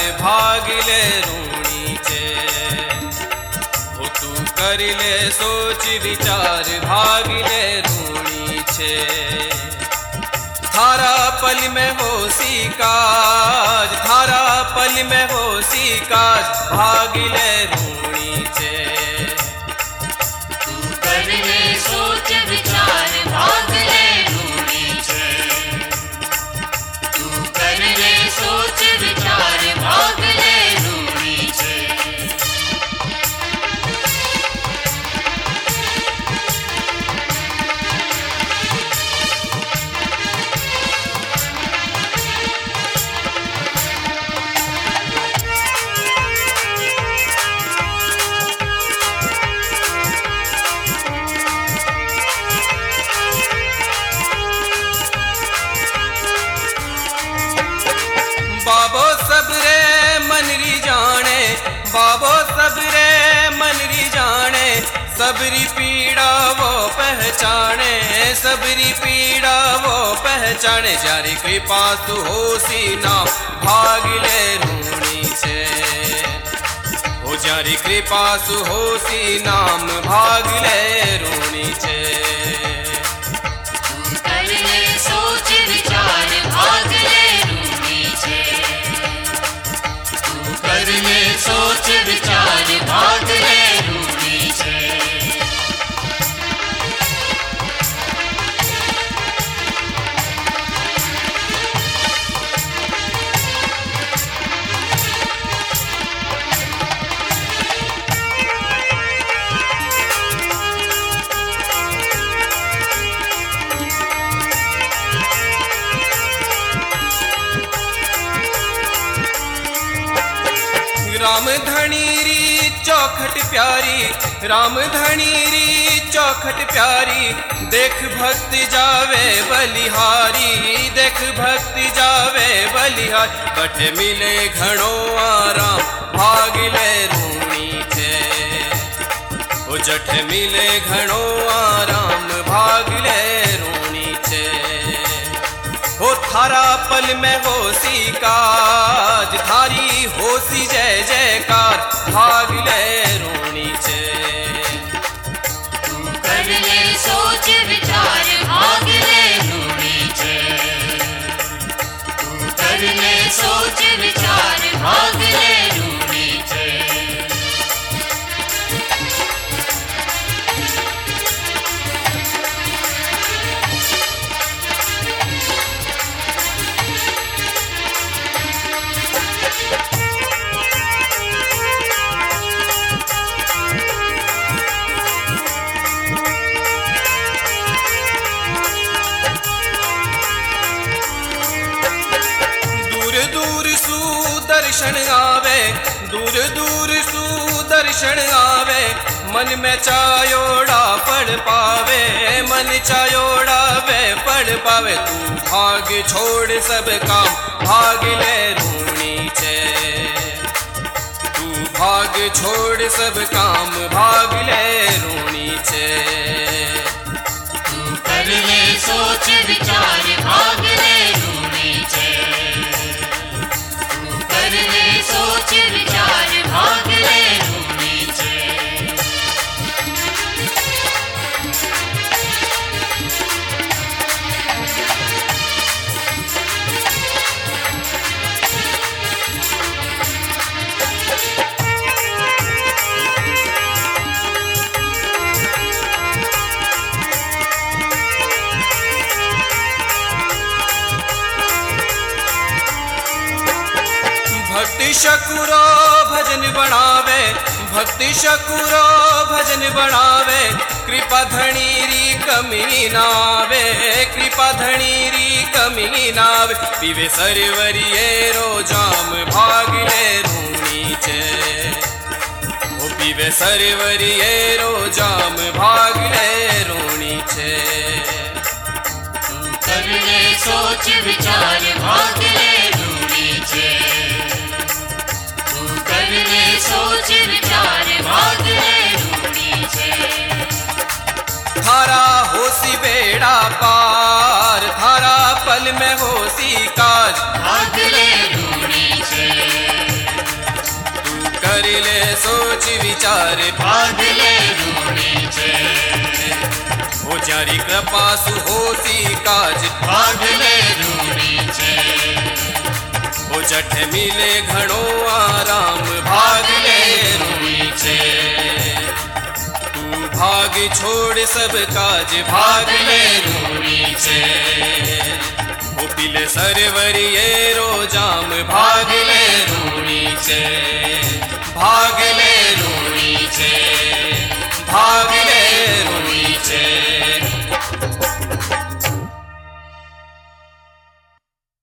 भागिले रूणी छे। हो तू करिले सोच विचार भागिले रूणी छे। थारा पल में होसी काज, थारा पल में होसी काज भागिले रूणी छे। तू करिले सोच विचार भागिले रूणी छे। तू करिले सोच विचार भागिले रूणी छे। बाबो सबरे मनरी जाने, बाबो सबरे मनरी जाने। सबरी पीड़ा वो पहचाने, सबरी पीड़ा वो पहचाने। जारी कृपा तू होसी नाम भागिले रूणी छे। हो जारी कृपा तू होसी नाम भागिले रूणी छे। तू करिले सोच विचार भागिले रूणी छे। तू करिले सोच विचार भागिले रूणी छे। राम धनीरी चौखट प्यारी, राम धनीरी चौखट प्यारी। देख भक्त जावे बलिहारी, देख भक्त जावे बलिहारी। कठ मिले घणो आराम भागिले रूणी छे। ओ जठ मिले घणो आराम भागिले रूणी छे। हो थारा पल में होसी काज, थारी होसी जय जयकार भागिले रूणी छे। तू करिले सोच विचार भागिले रूणी छे। तू करिले सोच विचार भागिले रूणी छे। दर्शन आवे, दूर दूर सुदर्शन आवे। मन में चायोड़ा पड़ पावे, मन चायोड़ा वे पड़ पावे। तू भाग छोड़ सब काम भागिले रूणी छे। तू भाग छोड़ सब काम भागिले रूणी छे। तू करिले सोच विचार भागिले रूणी छे। तू करिले सोच विचार भागिले रूणी छे। भक्ति शकुरो भजन बनावे, भक्ति शकुरो भजन बनावे। कृपा धनीरी कमी नावे, कृपा धनीरी कमी नावे। पीवे सरवरिये रोजाम भागिले रूणी छे। ओ पीवे सरवरिये रोजाम भागिले रूणी छे। तू करिले सोच विचार भागिले रूणी छे। तू करिले सोच विचार भागिले रूणी छे। थारा होसी बेड़ा पार, थारा पल में होसी काज भागिले रूणी छे। सोच विचार भागले रूणीचे हो जारी कृपा सुहोसी काज भागले रूणीचे हो जठ मिले घणो आराम भागले रूणीचे तू भाग छोड़ सब काज भागले रूणीचे हो पिले सरवरिये रो जाम भागले रूणीचे